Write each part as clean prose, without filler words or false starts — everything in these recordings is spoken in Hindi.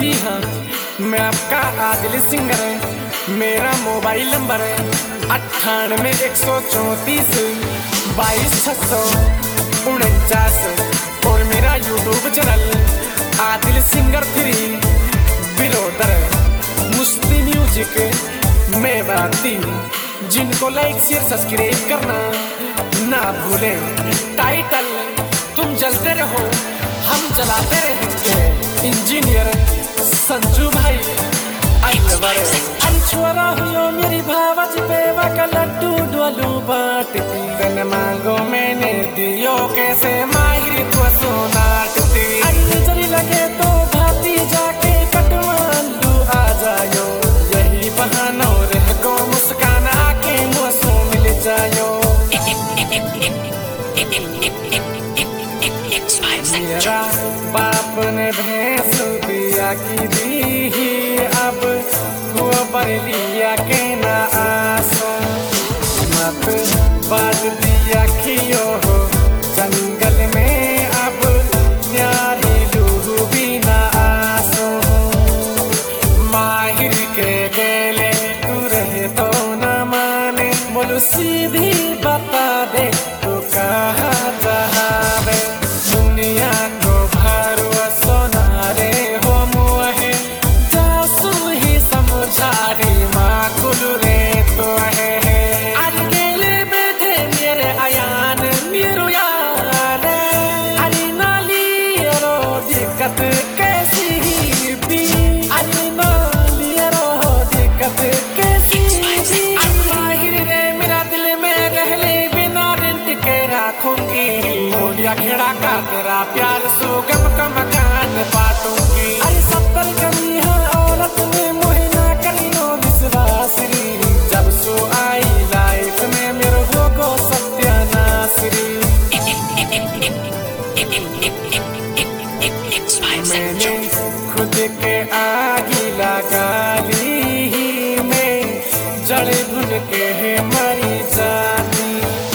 जी हाँ, मैं आपका आदिल सिंगर है। मेरा मोबाइल नंबर है 98 134 22 649 और मेरा YouTube channel Adil singer 3 brother मुस्ती म्यूजिक में बाती। जिनको लाइक शेयर सब्सक्राइब करना ना भूलें। टाइटल तुम जलते रहो हम चलाते रहेंगे। इंजीनियर संजू भाई छोरा हुयो मेरी भावज पेवा का लड्डू डोलू बाटती। तन मांगो मैंने दियो कैसे माहिर तो सोनाटती। नजरी लगे तो भाती जाके कटवान लू आ जायो। यही बहाना रह गो मुस्कान आके मुँह मिल जायो। मेरा बाप ने भैंस दिया की दी अब वो बर लिया के ना आसो। मत बाज दिया खियो हो जंगल में अब न्यारी लूहू भी ना आसो। माहिर के गेले तू रहे तो न माने बोलो सीधी बता दे तू कहाँ चाहे। दुनिया को भरोसा ना रे हो मुहे जासू ही समझारी माँ कुल रे तो है। अकेले बैठे मेरे अयान मेरो यार अरे नाली रो दिक्कत कैसी भी। अरे नाली रो दिक्कत कैसी भी। माहिर रे मेरा दिल में रह ले बिना रेंट के रखूंगी। मोडिया खेड़ा का तेरा प्यार सुगम का मकान बांटूंगी। अरे 70 कमी है औरत में मोहे ना करियो विश्वासरी। जब सो आई लाइफ में मेरे हो गो सत्यानासरी। मैंने खुद के आगी लगा ली मैं जड़ भूल के मरी जाती।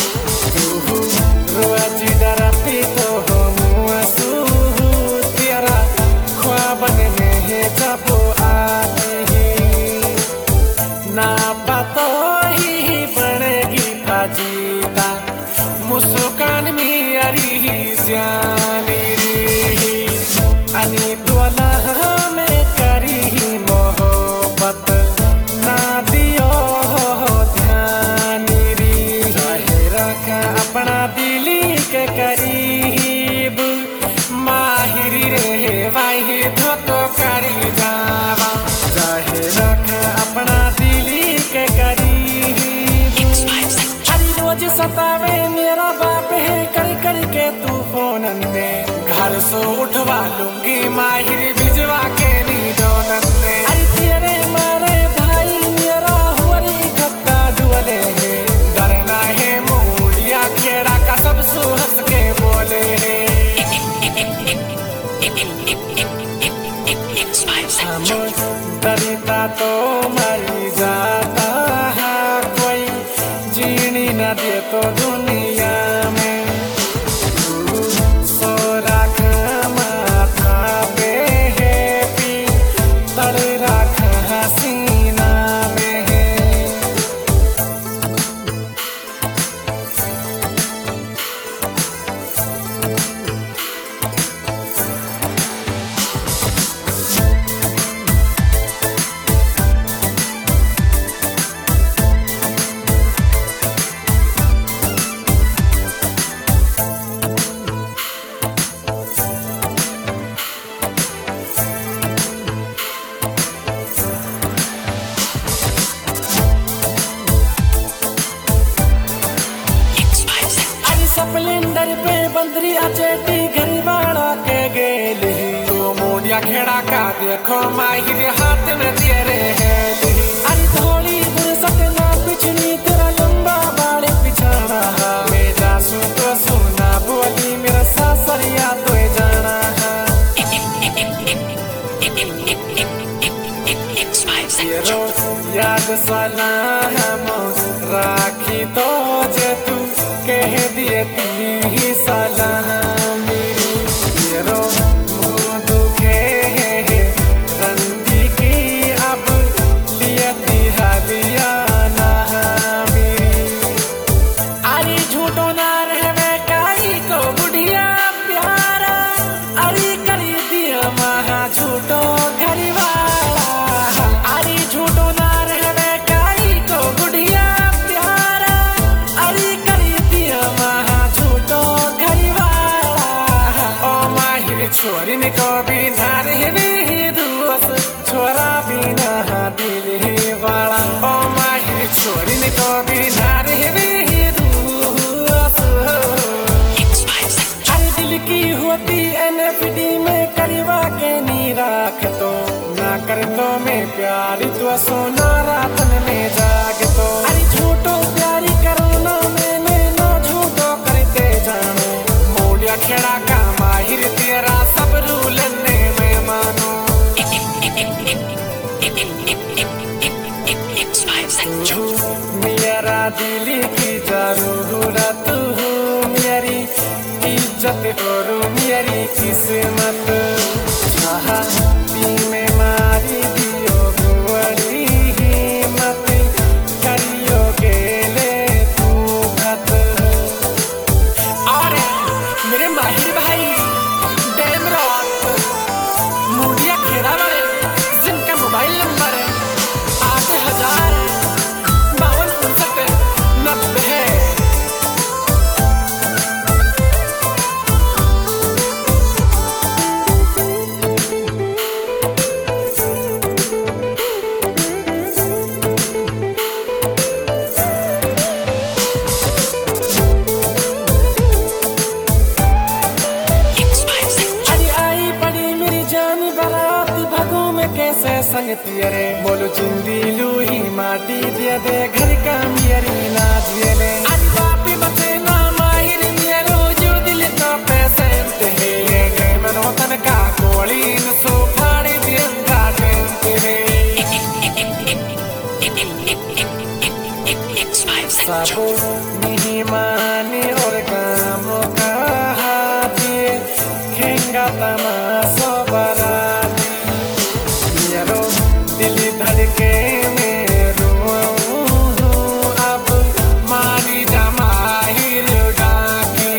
रोज डरती तो हो मुँह तेरा ख्वाबन में है जब आती। ना पतो ही बनेगी जीता मुस्कान मेरी जानी री। अनी तोला में करी मोहब्बत ना दियो ध्यान री। रखा अपना दिली के करीब माहिरी रे वाही धोतो करी जावा। चाहे रखा अपना दिली के करीब। हरी रोज सतावे मेरा बाप है कर कर के तू फोन में। घर सो उठवा लूंगी माहिर भिजवा के नीदोनन में। अरे तेरे मारे भाई मेरा हुरी खत्ता डुअले है। डरना है मूलिया खेड़ा का सब सो हंस के बोले है। हम डरता तो मरी जाता है कोई जीनी न दे तो दुनिया में। सो रख माथा पे है पी तर रख हसीना में है। स्प्लेंडर पे बंदरी अचेटी घरवाड़ा के गेली। तो मोडिया खेड़ा का देखो माहिर हाथ में तेरे है। अरे थोड़ी बुरसट ना पिछली तेरा लंबा बाड़े पिछाड़ा। मैं जासू तो सुना बोली मेरा सासरिया तो जाना। रोज याद सलाम राखी तो जे तू कह दिए ती सलाम मेरी। मुँह दुखे लाख तो ना कर तो मैं प्यारी तो सोना रातन में जाग तो अरे झूठो प्यारी करो ना मैंने ना झूठो करते जानो मोड़िया खेड़ा का माहिर तेरा सब रूल ने मैं मानो मेरा दिल की जरूरत हो मेरी इज्जत और मेरी किस्मत में मारी दियो बड़ी हिम्मत करियो गेले तू घत और मेरे माहिर भाई डैम रात मुड़िया खेड़ा वाले जिनका मोबाइल नंबर 8000 52 है। कैसे संग तियरे बोलो चिंदी लूही माटी दिया दे घर का मियरी ना दियले आज बापी बचे ना माहिर मियरो जो दिल का पैसे ते ये मनो तन का कोली न सो फाड़ी दियन का तेरे सबो मेहमानी और काम का दिए खेंगा तमाशो बरा दिल धड़के में रोऊं अब मारी जमाहिर डाकी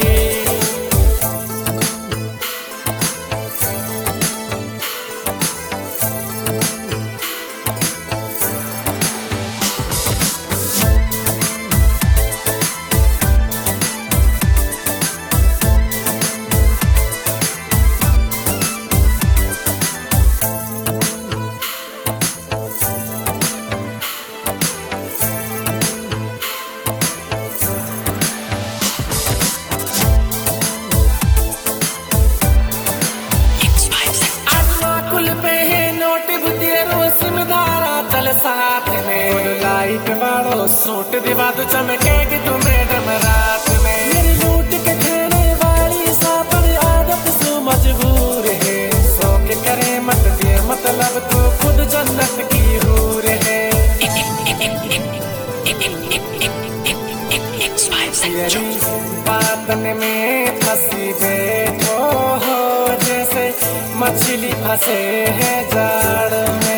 साथ में लाइट वालों सूट दिवा दो चमकेगी तू मैडम रात में मेरी लूट के खाने वाली सापर आदत सो मजबूर है सो के करे मत दे मतलब तू खुद जन्नत की हूर है बातन में फंसी बैठो हो जैसे मछली फंसे है जाड़ में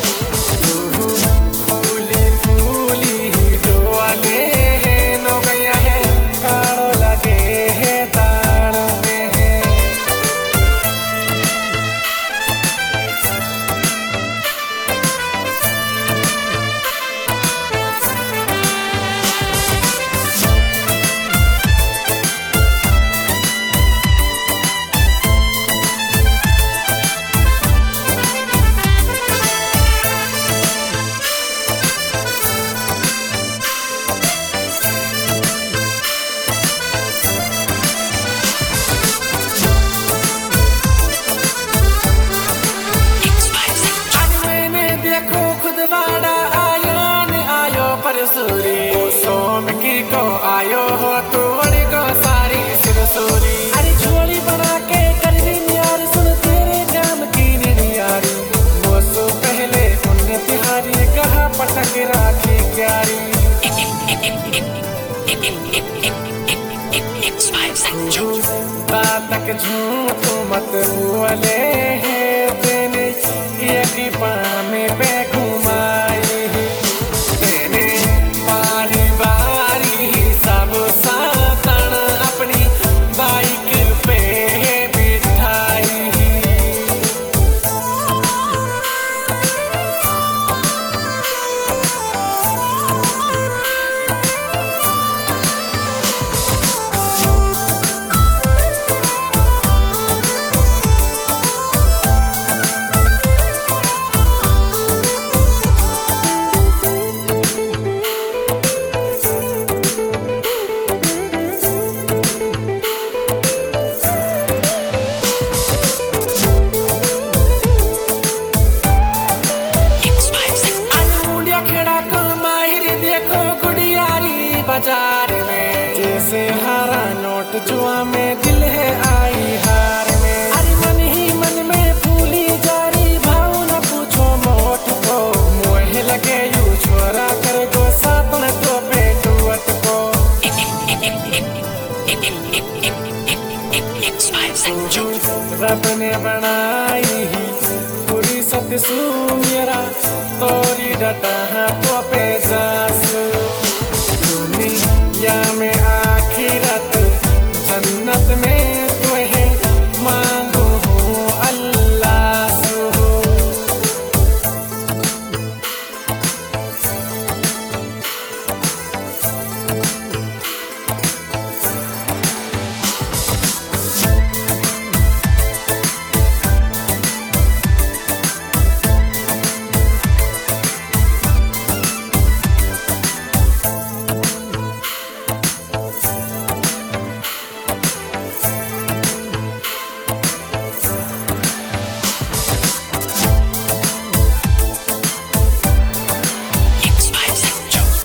सोम की को आयो हो तू बड़ी को सारी सिरसोरी अरे झोली बना के करनी यार सुन तेरे काम की नियारी वो सो पहले उन्हें तिहारी कहा पटक राखी क्यारी बातक झूठ मत बोले है तेने ये कृपा में पे घुमाई सुमिरा तोरी डटा तो पे